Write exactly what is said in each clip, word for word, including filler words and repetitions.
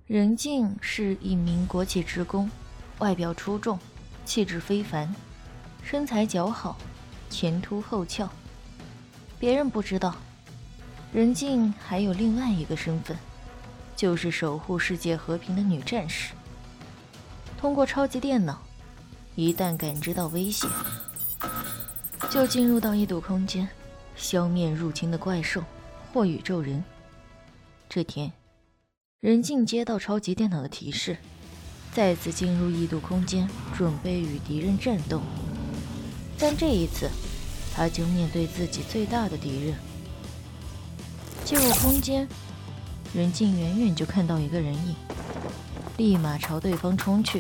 任静是一名国企职工，外表出众，气质非凡，身材姣好，前凸后翘。别人不知道，任静还有另外一个身份，就是守护世界和平的女战士。通过超级电脑，一旦感知到危险，就进入到异度空间，消灭入侵的怪兽或宇宙人。这天，任静接到超级电脑的提示，再次进入异度空间，准备与敌人战斗。但这一次，他就面对自己最大的敌人。进入空间，任静远远就看到一个人影，立马朝对方冲去。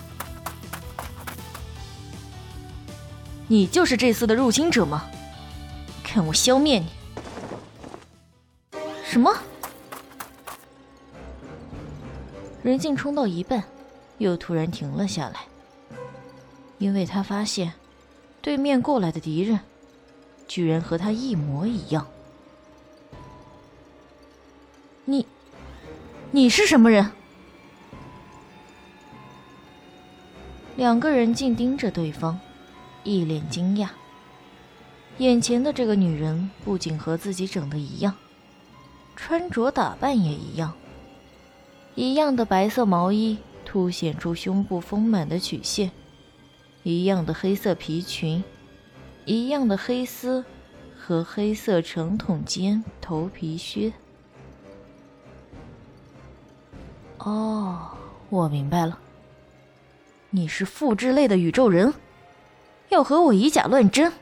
你就是这次的入侵者吗？看我消灭你！什么？任静冲到一半，又突然停了下来，因为他发现对面过来的敌人居然和他一模一样。你，你是什么人？两个人竟盯着对方，一脸惊讶。眼前的这个女人不仅和自己整的一样，穿着打扮也一样。一样的白色毛衣凸显出胸部丰满的曲线，一样的黑色皮裙，一样的黑丝和黑色长筒尖头皮靴。哦，我明白了，你是复制类的宇宙人，要和我以假乱真。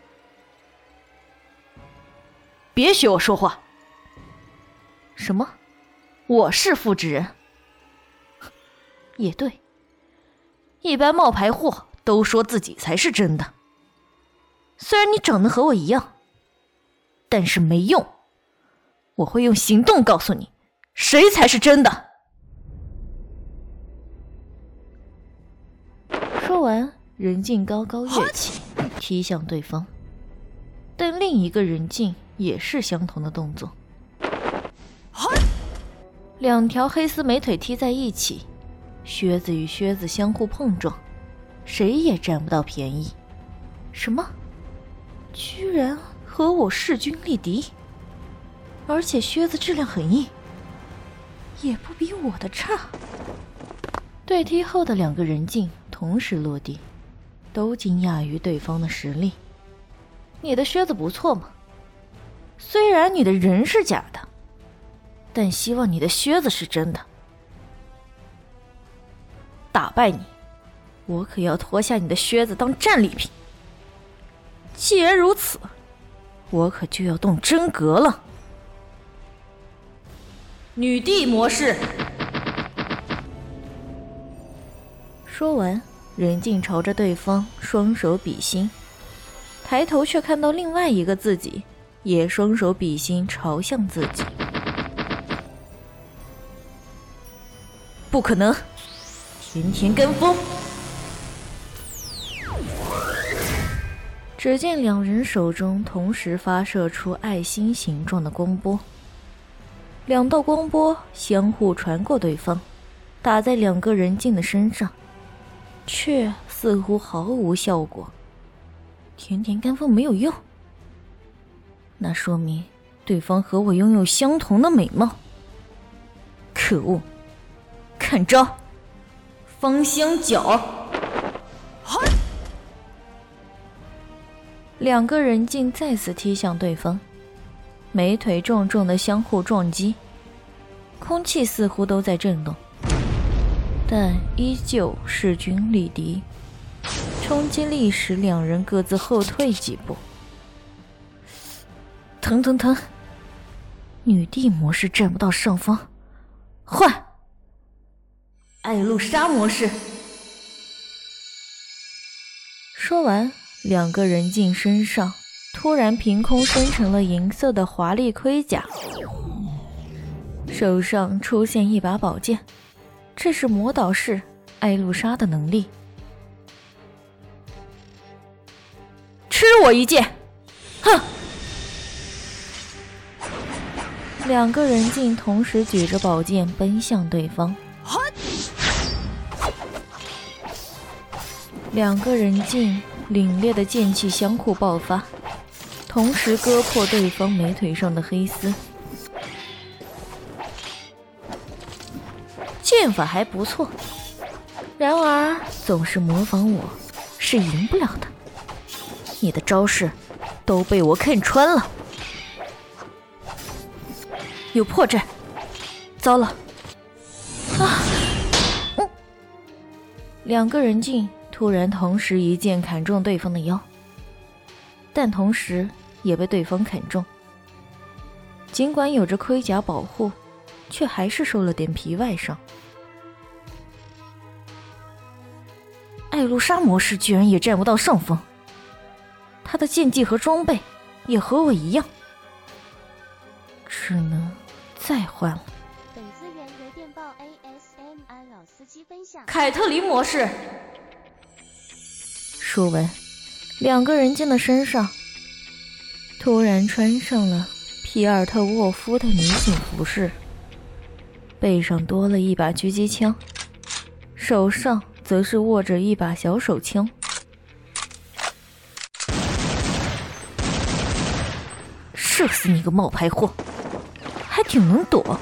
别学我说话。什么？我是复制人？也对，一般冒牌货都说自己才是真的。虽然你长得和我一样，但是没用，我会用行动告诉你，谁才是真的。说完，任静高高跃起，踢向对方，但另一个任静也是相同的动作。两条黑丝美腿踢在一起，靴子与靴子相互碰撞，谁也占不到便宜。什么？居然和我势均力敌，而且靴子质量很硬，也不比我的差。对踢后的两个人镜同时落地，都惊讶于对方的实力。你的靴子不错嘛，虽然你的人是假的，但希望你的靴子是真的。打败你，我可要脱下你的靴子当战利品。既然如此，我可就要动真格了。女帝模式。说完，任静朝着对方双手比心，抬头却看到另外一个自己也双手比心朝向自己。不可能，甜甜跟风。只见两人手中同时发射出爱心形状的光波，两道光波相互传过对方，打在两个人镜的身上，却似乎毫无效果。甜甜跟风没有用，那说明对方和我拥有相同的美貌。可恶！看招！芳香脚！两个人竟再次踢向对方，美腿重重的相互撞击，空气似乎都在震动，但依旧势均力敌。冲击力使两人各自后退几步。疼疼疼！女帝模式占不到上方，换艾露莎模式。说完，两个人镜身上突然凭空生成了银色的华丽盔甲，手上出现一把宝剑，这是魔导士艾露莎的能力。吃我一剑！哼！ 两个人竟同时举着宝剑奔向对方。两个人竟凛冽的剑气相互爆发，同时割破对方美腿上的黑丝。剑法还不错，然而总是模仿我是赢不了的。你的招式都被我看穿了。有破绽，糟了！啊！嗯，两个人竟突然同时一剑砍中对方的腰，但同时也被对方砍中。尽管有着盔甲保护，却还是受了点皮外伤。艾露莎模式居然也占不到上风，他的剑技和装备也和我一样，只能再换了。 本资源由电报 A S M R 老司机分享。 凯特琳模式。说完，两个人间的身上突然穿上了皮尔特沃夫的女性服饰，背上多了一把狙击枪，手上则是握着一把小手枪。射死你个冒牌货，还挺能躲。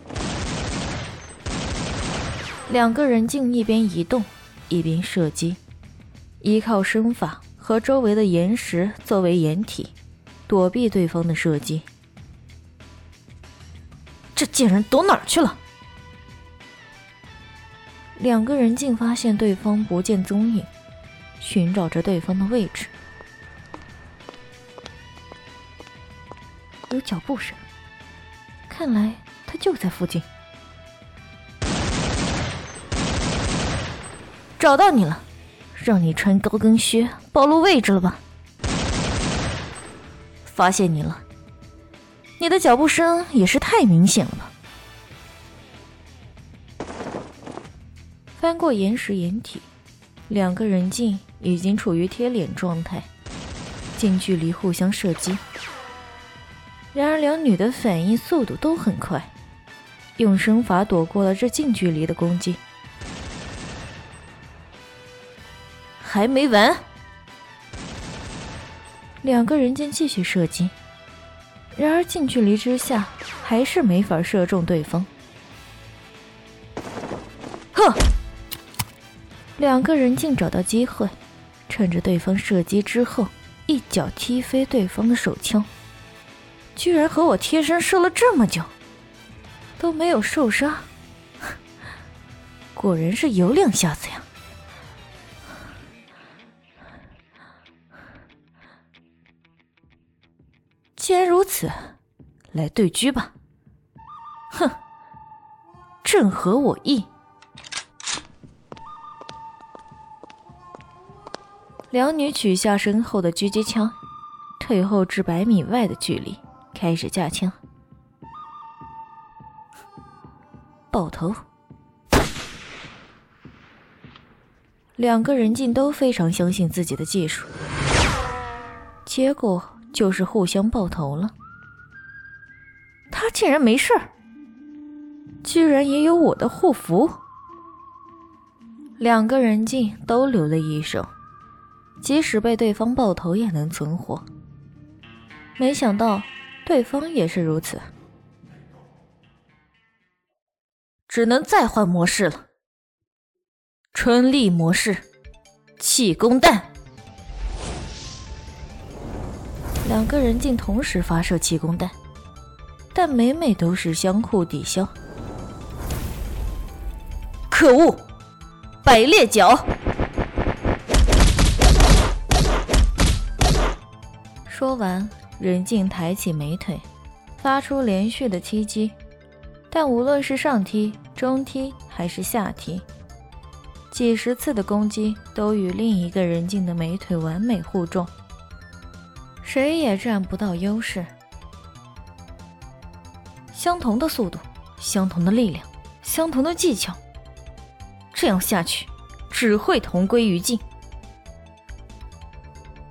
两个人竟一边移动一边射击，依靠身法和周围的岩石作为掩体，躲避对方的射击。这贱人躲哪儿去了？两个人竟发现对方不见踪影，寻找着对方的位置。有脚步声，看来他就在附近。找到你了，让你穿高跟靴暴露位置了吧？发现你了，你的脚步声也是太明显了吧？翻过岩石掩体，两个人竟已经处于贴脸状态，近距离互相射击。然而两女的反应速度都很快，用身法躲过了这近距离的攻击。还没完！两个人间继续射击，然而近距离之下还是没法射中对方。呵！两个人竟找到机会，趁着对方射击之后，一脚踢飞对方的手枪。居然和我贴身射了这么久，都没有受伤，果然是有两下子呀！既然如此，来对狙吧！哼，正合我意。两女取下身后的狙击枪，退后至百米外的距离，开始架枪。爆头！两个人竟都非常相信自己的技术，结果就是互相爆头了。他竟然没事儿，居然也有我的护符。两个人竟都留了一手，即使被对方爆头也能存活。没想到对方也是如此，只能再换模式了。春丽模式，气功弹。两个人竟同时发射气功弹，但每每都是相互抵消。可恶！百裂脚！说完，人竟抬起美腿，发出连续的踢击，但无论是上踢、中踢还是下踢，几十次的攻击都与另一个人境的美腿完美互中，谁也占不到优势。相同的速度，相同的力量，相同的技巧，这样下去只会同归于尽。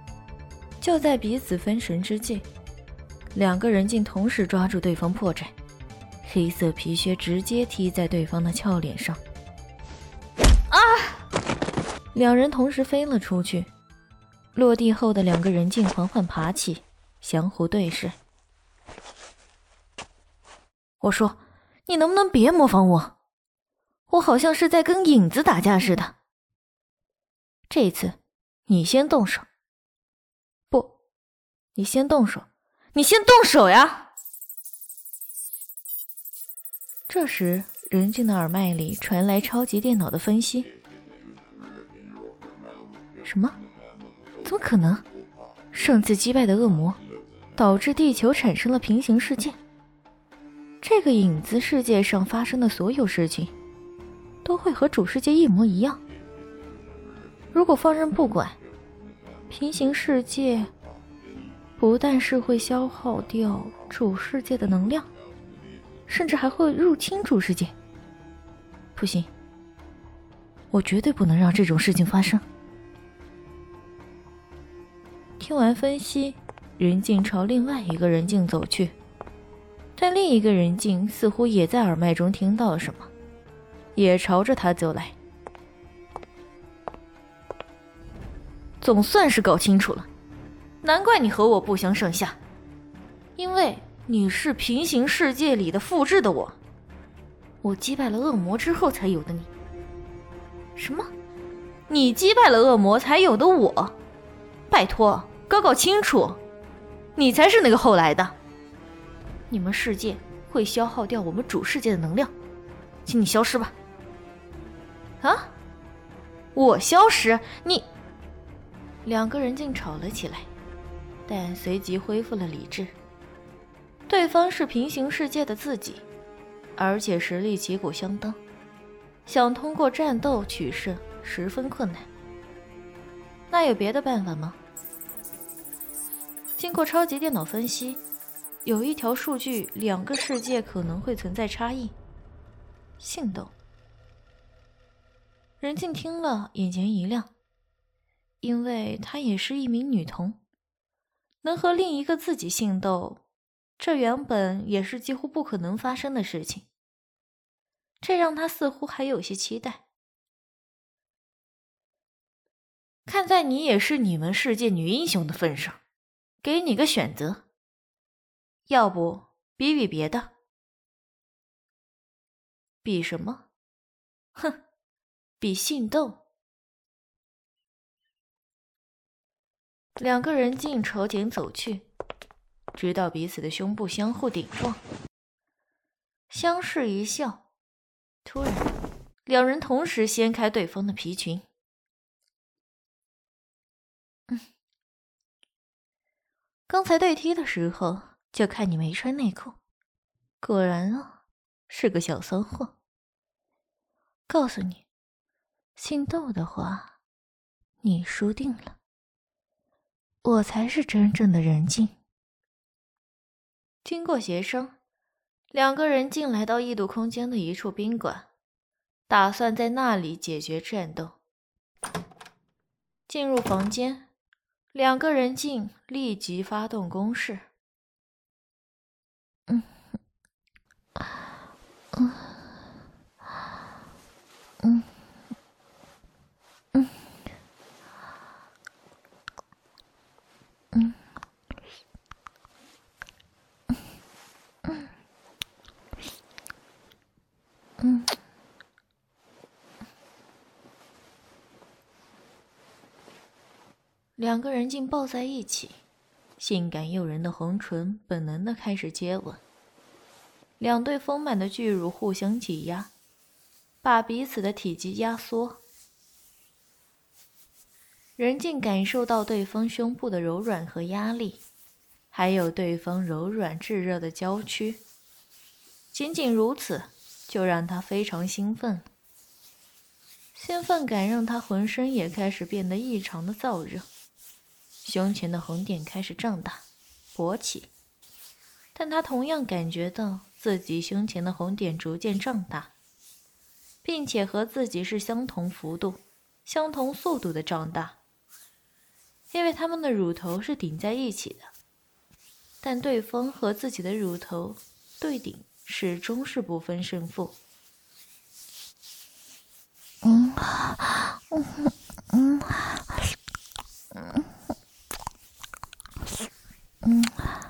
就在彼此分神之际，两个人竟同时抓住对方破绽， 黑色皮靴直接踢在对方的俏脸上。啊！两人同时飞了出去，落地后的两个人竟缓缓爬起，相互对视。我说，你能不能别模仿我？我好像是在跟影子打架似的。这次你先动手。不，你先动手，你先动手呀！这时任静的耳麦里传来超级电脑的分析。什么？怎么可能？上次击败的恶魔导致地球产生了平行世界，这个影子世界上发生的所有事情都会和主世界一模一样。如果放任不管，平行世界不但是会消耗掉主世界的能量，甚至还会入侵主世界。不行，我绝对不能让这种事情发生。听完分析，任静朝另外一个人镜走去，但另一个人镜似乎也在耳麦中听到了什么，也朝着他走来。总算是搞清楚了，难怪你和我不相上下，因为你是平行世界里的复制的我，我击败了恶魔之后才有的你。什么？你击败了恶魔才有的我？拜托，搞搞清楚，你才是那个后来的。你们世界会消耗掉我们主世界的能量，请你消失吧。啊？我消失？你……两个人竟吵了起来，但随即恢复了理智。对方是平行世界的自己，而且实力旗鼓相当，想通过战斗取胜十分困难。那有别的办法吗？经过超级电脑分析，有一条数据，两个世界可能会存在差异。性斗。任静听了，眼前一亮，因为她也是一名女童，能和另一个自己性斗，这原本也是几乎不可能发生的事情。这让她似乎还有些期待。看在你也是你们世界女英雄的份上，给你个选择，要不比比别的。比什么？哼，比性斗。两个人竟朝前走去，直到彼此的胸部相互顶撞，相视一笑。突然，两人同时掀开对方的皮裙。嗯，刚才对踢的时候就看你没穿内裤，果然啊，是个小骚货。告诉你，性斗的话，你输定了。我才是真正的人境。经过协商，两个人竟来到异度空间的一处宾馆，打算在那里解决战斗。进入房间，两个人竟立即发动攻势。嗯，嗯，嗯，嗯，嗯，嗯，嗯。两个人竟抱在一起，性感诱人的红唇本能地开始接吻，两对丰满的巨乳互相挤压，把彼此的体积压缩。人竟感受到对方胸部的柔软和压力，还有对方柔软炙热的娇躯，仅仅如此就让他非常兴奋。兴奋感让他浑身也开始变得异常的燥热，胸前的红点开始胀大勃起，但他同样感觉到自己胸前的红点逐渐胀大，并且和自己是相同幅度、相同速度的胀大，因为他们的乳头是顶在一起的，但对方和自己的乳头对顶始终是不分胜负。 嗯嗯嗯嗯嗯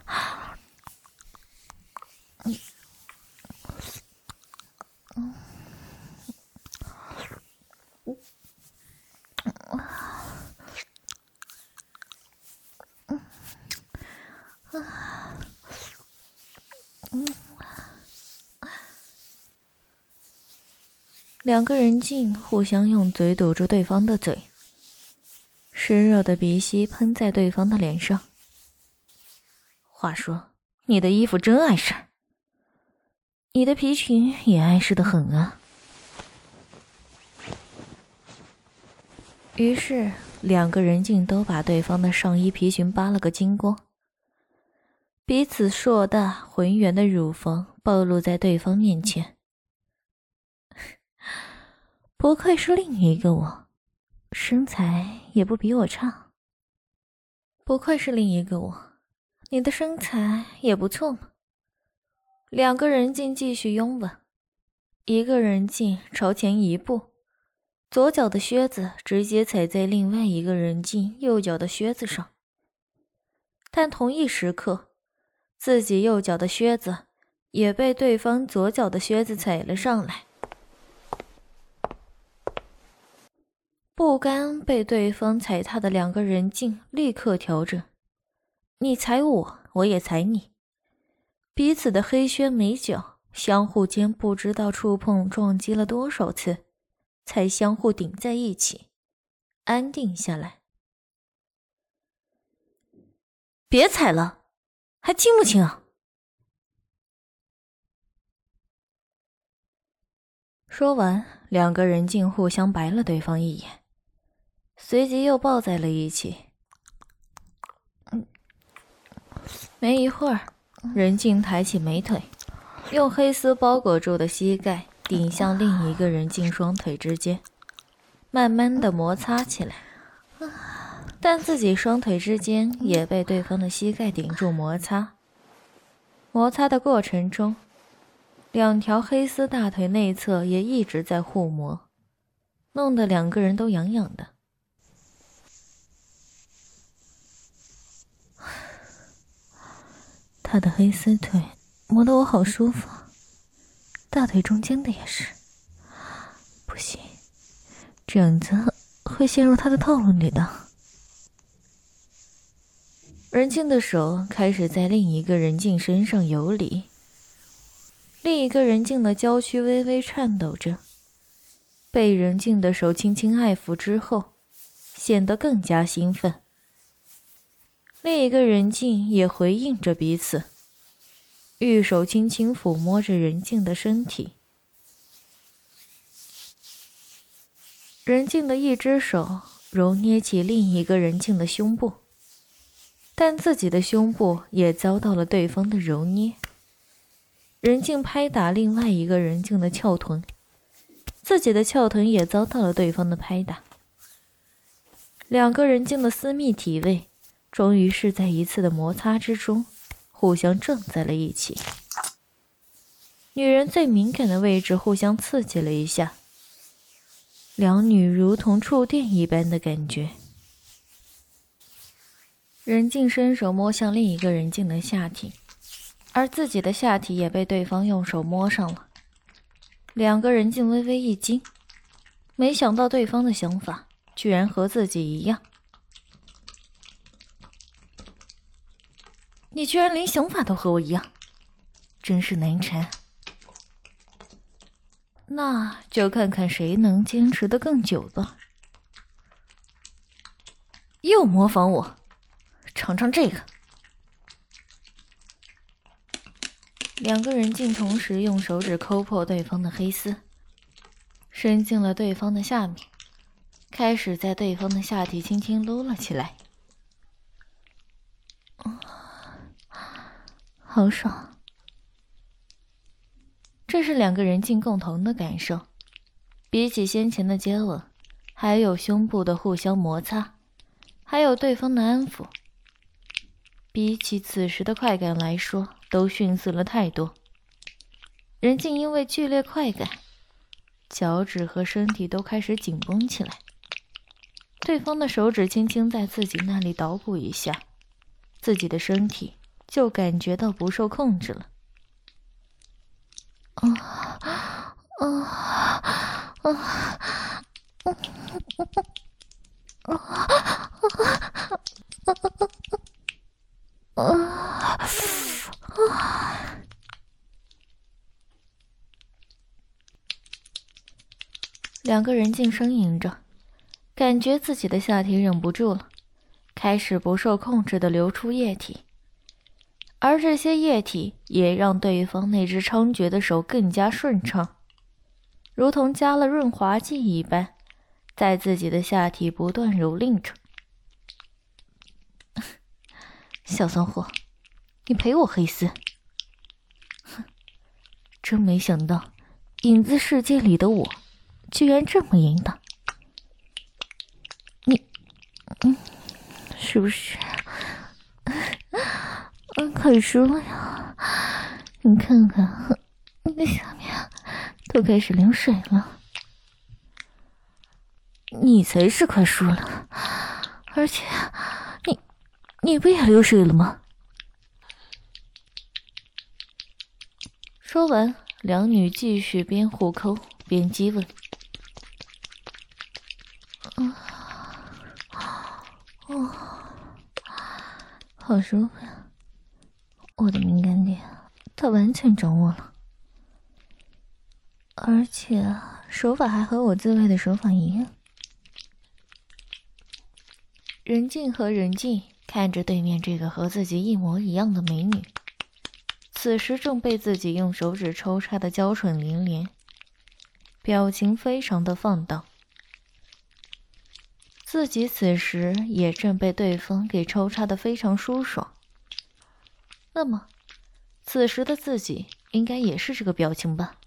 两个人竟互相用嘴堵住对方的嘴，湿热的鼻息喷在对方的脸上。话说，你的衣服真碍事，你的皮裙也碍事得很啊。于是两个人竟都把对方的上衣皮裙扒了个精光，彼此硕大浑圆的乳房暴露在对方面前。不愧是另一个我，身材也不比我差。不愧是另一个我，你的身材也不错嘛。两个人竟继续拥吻，一个人竟朝前一步，左脚的靴子直接踩在另外一个人竟右脚的靴子上。但同一时刻，自己右脚的靴子也被对方左脚的靴子踩了上来。不甘被对方踩踏的两个人竟立刻调整，你踩我，我也踩你，彼此的黑靴美脚相互间不知道触碰撞击了多少次，才相互顶在一起，安定下来。别踩了，还亲不亲啊？说完，两个人竟互相白了对方一眼，随即又抱在了一起。没一会儿，任静抬起美腿，用黑丝包裹住的膝盖顶向另一个人静双腿之间，慢慢的摩擦起来。但自己双腿之间也被对方的膝盖顶住摩擦。摩擦的过程中，两条黑丝大腿内侧也一直在互磨，弄得两个人都痒痒的。他的黑丝腿磨得我好舒服，大腿中间的也是。不行，这样子会陷入他的套路里的。任静的手开始在另一个人静身上游离，另一个人静的娇躯微微颤抖着，被任静的手轻轻爱抚之后，显得更加兴奋。另一个人静也回应着彼此，玉手轻轻抚摸着任静的身体。任静的一只手揉捏起另一个人静的胸部，但自己的胸部也遭到了对方的揉捏。任静拍打另外一个人静的翘臀，自己的翘臀也遭到了对方的拍打。两个人静的私密体位终于是在一次的摩擦之中互相正在了一起。女人最敏感的位置互相刺激了一下，两女如同触电一般的感觉。任静伸手摸向另一个人静的下体，而自己的下体也被对方用手摸上了。两个人静微微一惊，没想到对方的想法居然和自己一样。你居然连想法都和我一样，真是难缠。那就看看谁能坚持得更久吧。又模仿我，尝尝这个。两个人竟同时用手指抠破对方的黑丝，伸进了对方的下面，开始在对方的下体轻轻撸了起来。好爽！这是两个人竟共同的感受，比起先前的接吻，还有胸部的互相摩擦，还有对方的安抚，比起此时的快感来说，都逊色了太多。 任静因为剧烈快感，脚趾和身体都开始紧绷起来。对方的手指轻轻在自己那里捣鼓一下，自己的身体就感觉到不受控制了。 啊啊啊啊啊！ 两个人静呻吟着，感觉自己的下体忍不住了，开始不受控制地流出液体，而这些液体也让对方那只猖獗的手更加顺畅，如同加了润滑剂一般，在自己的下体不断蹂躏着。小骚货，你陪我黑丝？哼，真没想到，影子世界里的我，居然这么淫荡。你，嗯，是不是？嗯，快输了呀！你看看，你的下面都开始流水了。你才是快输了，而且你你不也流水了吗？说完，两女继续边互抠边激吻。嗯，哦，好舒服呀！我的敏感点，他完全掌握了，而且手法还和我自慰的手法一样。任静和任静看着对面这个和自己一模一样的美女，此时正被自己用手指抽插的娇喘连连，表情非常的放荡。自己此时也正被对方给抽插的非常舒爽，那么此时的自己应该也是这个表情吧？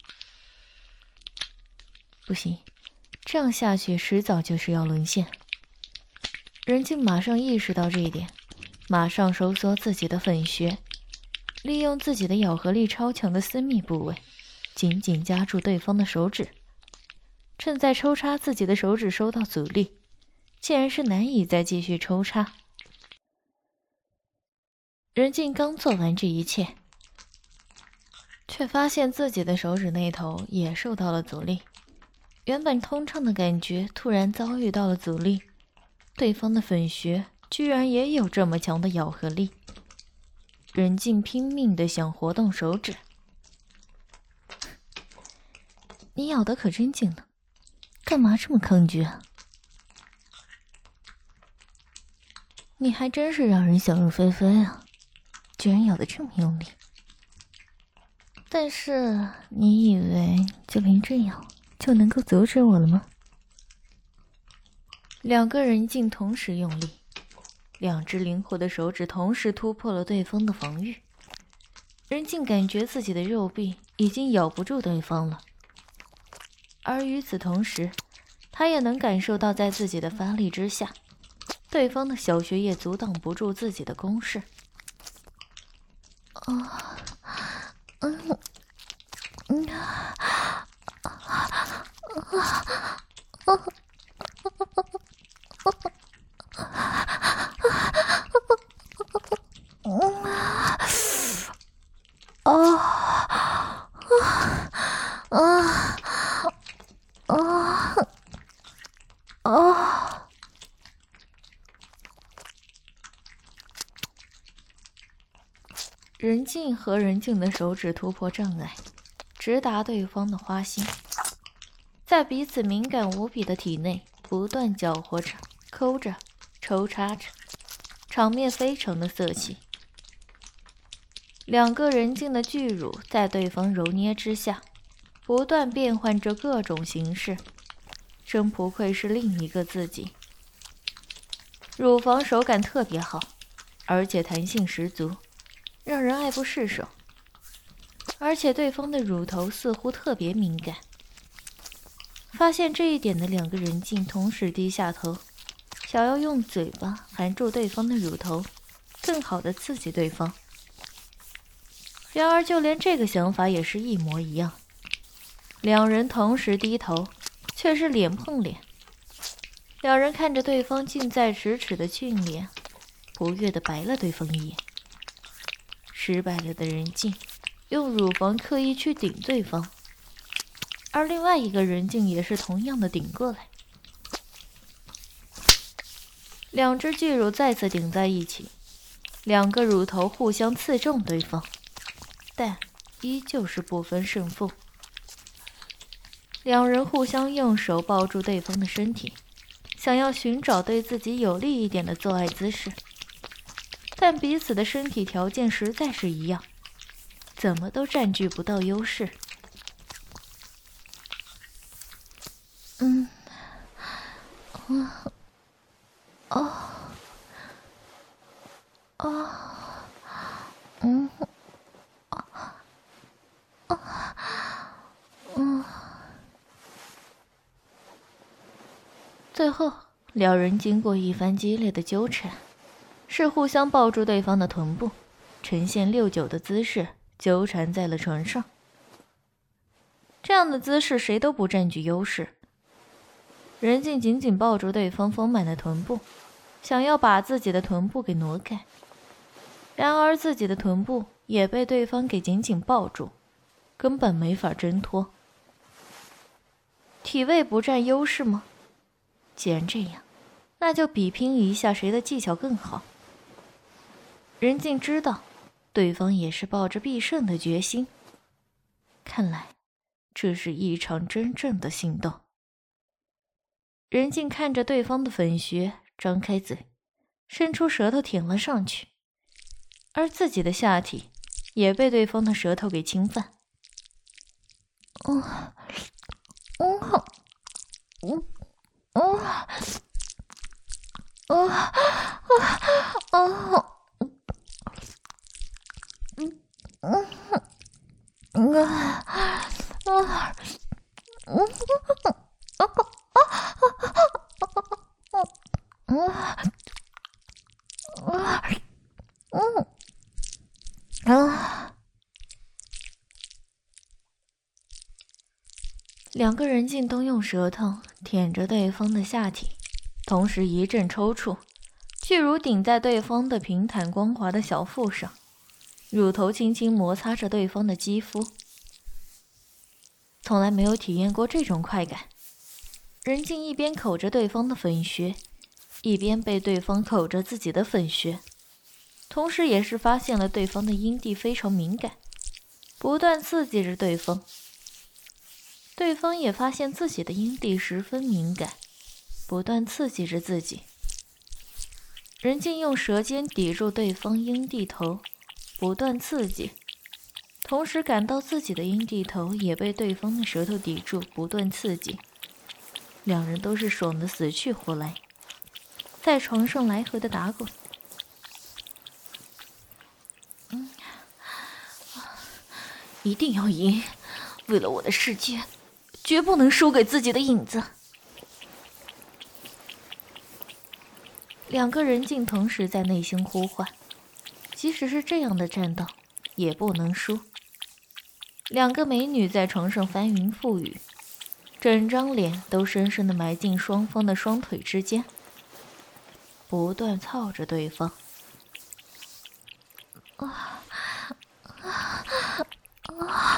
不行，这样下去迟早就是要沦陷。任静马上意识到这一点，马上收缩自己的粉穴，利用自己的咬合力超强的私密部位，紧紧夹住对方的手指。趁在抽插自己的手指收到阻力，竟然是难以再继续抽插。任静刚做完这一切，却发现自己的手指那头也受到了阻力，原本通畅的感觉突然遭遇到了阻力。对方的粉穴居然也有这么强的咬合力，任静拼命地想活动手指。你咬得可真紧呢，干嘛这么抗拒啊？你还真是让人想入非非啊，居然咬得这么用力。但是你以为就凭这样就能够阻止我了吗？两个人竟同时用力，两只灵活的手指同时突破了对方的防御。任静感觉自己的肉壁已经咬不住对方了，而与此同时，他也能感受到在自己的发力之下，对方的小穴也阻挡不住自己的攻势。 啊，嗯，嗯，啊，啊，啊。 任静和任静的手指突破障碍，直达对方的花心，在彼此敏感无比的体内不断搅和着、抠着、抽插着，场面非常的色气。两个人静的巨乳在对方揉捏之下，不断变换着各种形式，真不愧是另一个自己。乳房手感特别好，而且弹性十足，让人爱不释手。而且对方的乳头似乎特别敏感。发现这一点的两个人竟同时低下头，想要用嘴巴含住对方的乳头，更好的刺激对方。 然而就连这个想法也是一模一样。两人同时低头，却是脸碰脸。两人看着对方近在咫尺的俊脸，不悦地白了对方一眼。失败了的人静用乳房刻意去顶对方，而另外一个人静也是同样的顶过来。两只巨乳再次顶在一起，两个乳头互相刺中对方，但依旧是不分胜负。两人互相用手抱住对方的身体，想要寻找对自己有利一点的做爱姿势，但彼此的身体条件实在是一样，怎么都占据不到优势。 嗯，嗯，哦，哦，嗯，啊，啊，嗯。 最后，两人经过一番激烈的纠缠，是互相抱住对方的臀部，呈现六九的姿势纠缠在了床上。这样的姿势谁都不占据优势。任静紧紧抱住对方丰满的臀部，想要把自己的臀部给挪开，然而自己的臀部也被对方给紧紧抱住，根本没法挣脱。体位不占优势吗？既然这样，那就比拼一下谁的技巧更好。任静知道对方也是抱着必胜的决心，看来这是一场真正的心动。任静看着对方的粉穴，张开嘴，伸出舌头舔了上去，而自己的下体也被对方的舌头给侵犯。 嗯，嗯，嗯，嗯，嗯，啊，啊，嗯，嗯，嗯，啊，啊，嗯， 两个人竟都用舌头舔着对方的下体，同时一阵抽搐，巨乳顶在对方的平坦光滑的小腹上，乳头轻轻摩擦着对方的肌肤。从来没有体验过这种快感。任静一边口着对方的粉穴，一边被对方口着自己的粉穴，同时也是发现了对方的阴蒂非常敏感，不断刺激着对方。对方也发现自己的阴蒂十分敏感，不断刺激着自己。任静用舌尖抵住对方阴蒂头，不断刺激，同时感到自己的阴蒂头也被对方的舌头抵住，不断刺激。两人都是爽得死去活来，在床上来回的打滚。嗯，一定要赢，为了我的世界，绝不能输给自己的影子。两个人竟同时在内心呼唤，即使是这样的战斗，也不能输。两个美女在床上翻云覆雨，整张脸都深深地埋进双方的双腿之间，不断操着对方。啊啊啊啊！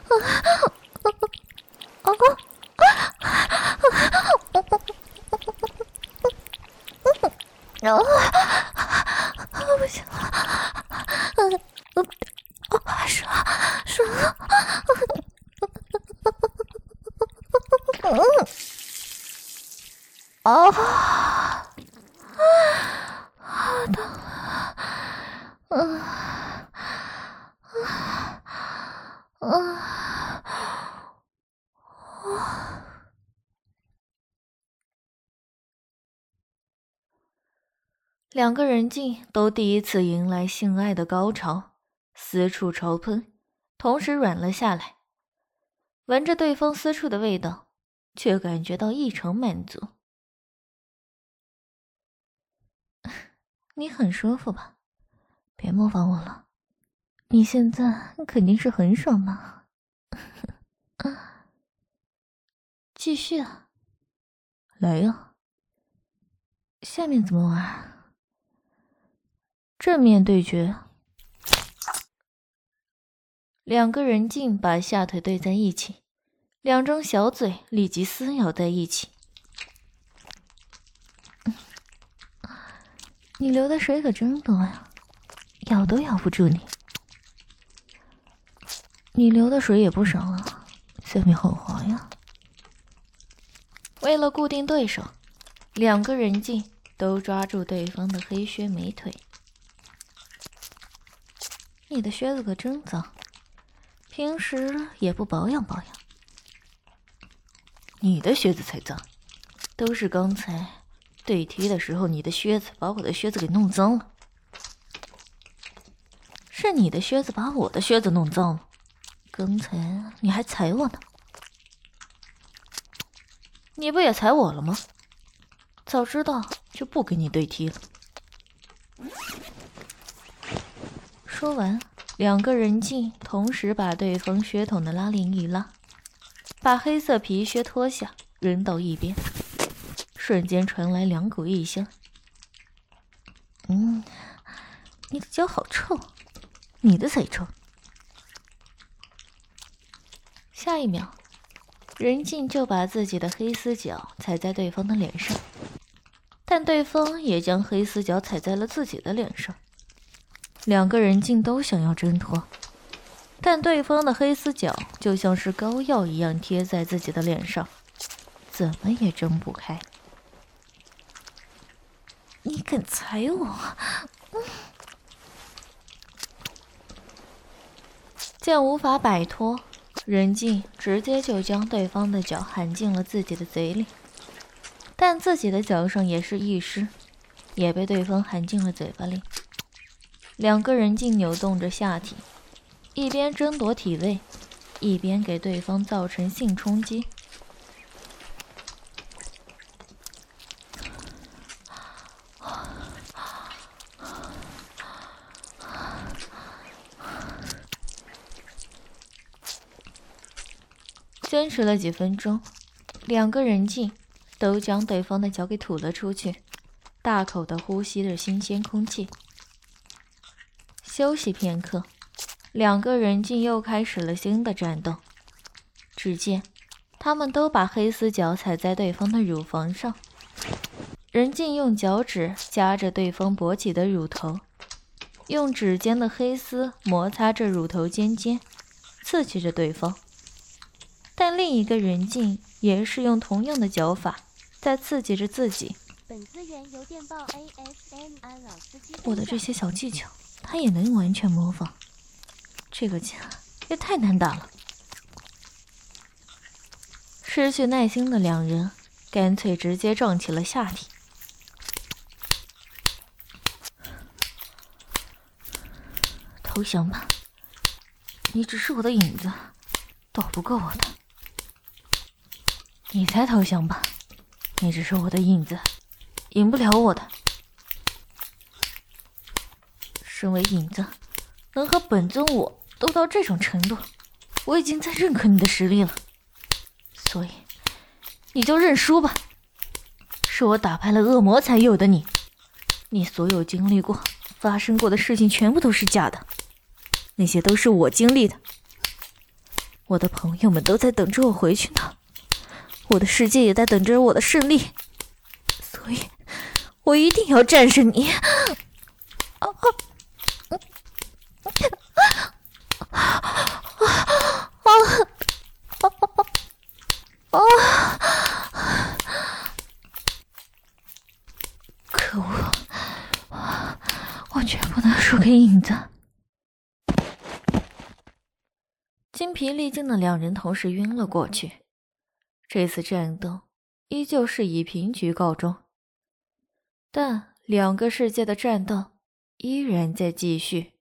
啊！不行了，嗯嗯，爽爽，嗯，啊，好疼啊，嗯，啊啊啊！ 两个人竟都第一次迎来性爱的高潮，私处潮喷，同时软了下来，闻着对方私处的味道，却感觉到异常满足。你很舒服吧？别模仿我了， 你现在肯定是很爽嘛。继续啊，来呀。下面怎么玩？正面对决。两个人劲把下腿对在一起，两张小嘴立即撕咬在一起。你流的水可真多呀，咬都咬不住你。你流的水也不少啊，下面好滑呀。为了固定对手，两个人劲都抓住对方的黑靴美腿。你的靴子可真脏，平时也不保养保养。你的靴子才脏，都是刚才对踢的时候你的靴子把我的靴子给弄脏了。是你的靴子把我的靴子弄脏了，刚才你还踩我呢。你不也踩我了吗？早知道就不跟你对踢了。说完，两个人劲同时把对方靴筒的拉链一拉，把黑色皮靴脱下扔到一边，瞬间传来两股异香。嗯，你的脚好臭，你的才臭。下一秒，任静就把自己的黑丝脚踩在对方的脸上，但对方也将黑丝脚踩在了自己的脸上。两个人竟都想要挣脱，但对方的黑丝脚就像是膏药一样贴在自己的脸上，怎么也挣不开。你敢踩我？嗯、见无法摆脱，任静直接就将对方的脚含进了自己的嘴里，但自己的脚上也是一湿，也被对方含进了嘴巴里。两个人竟扭动着下体，一边争夺体位，一边给对方造成性冲击。坚持了几分钟，两个人竟都将对方的脚给吐了出去，大口的呼吸着新鲜空气。休息片刻，两个人竟又开始了新的战斗。只见他们都把黑丝脚踩在对方的乳房上，任静用脚趾夹着对方勃起的乳头，用指尖的黑丝摩擦着乳头尖尖，刺激着对方。但另一个人静也是用同样的脚法在刺激着自己。 本资源由电报 A S M R 老司机。 我的这些小技巧他也能完全模仿，这个架也太难打了。失去耐心的两人干脆直接撞起了下体。投降吧，你只是我的影子，斗不过我的。你才投降吧，你只是我的影子，赢不了我的。身为影子，能和本尊我斗到这种程度，我已经在认可你的实力了，所以你就认输吧。是我打败了恶魔才有的你，你所有经历过、发生过的事情全部都是假的，那些都是我经历的。我的朋友们都在等着我回去呢，我的世界也在等着我的胜利，所以我一定要战胜你。啊啊可恶，我绝不能输给影子。精疲力尽的两人同时晕了过去。这次战斗依旧是以平局告终，但两个世界的战斗依然在继续。